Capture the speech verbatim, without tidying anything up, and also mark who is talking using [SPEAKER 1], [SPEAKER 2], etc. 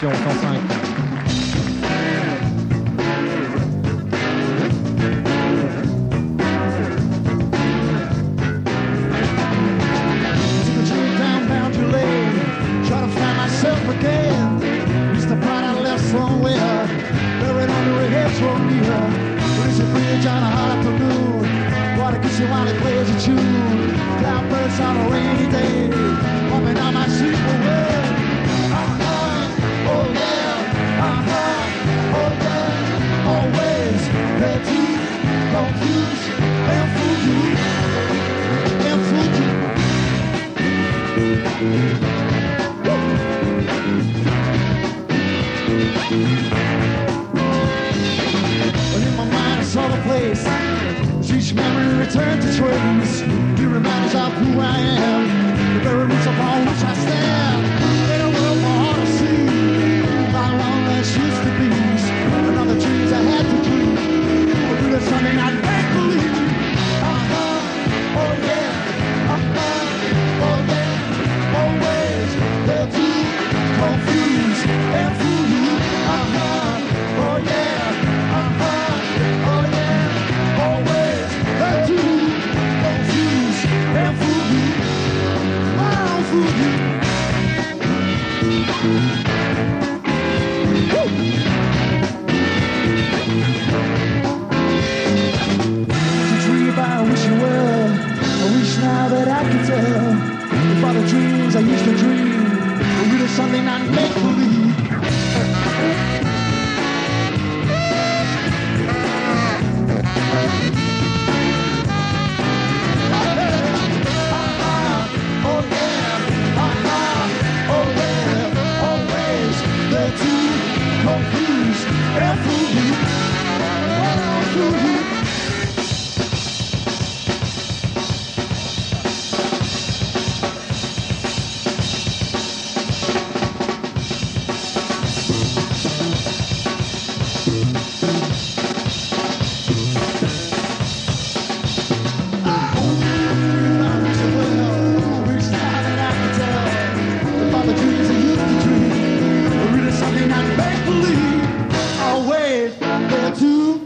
[SPEAKER 1] Production cent cinq.
[SPEAKER 2] On a hot afternoon, water gets you while it plays a tune. Cloudbursts on a rainy day, bumping on my sleep away. Uh-huh, oh yeah, uh-huh, oh yeah. Always there to confuse and fool you, and fool you. But in my mind I saw the place. Each memory returns to trace. He reminds of who I am, the very roots upon which I stand. In a world for all to see, how long that used to be. Another dreams I had to dream, but there's something I can't believe. Uh-huh, oh yeah, uh-huh, oh yeah. Always there to confuse and fool you. Uh-huh, oh yeah, uh-huh, oh yeah. Always there to confuse and fool you. Oh, fool you. Woo. It's a dream, I wish you well. I wish now that I could tell if all the dreams I used to dream were really something I make believe. Oh yeah, uh-huh, oh yeah, always there to confuse and fool you. Oh, fool you. Always there to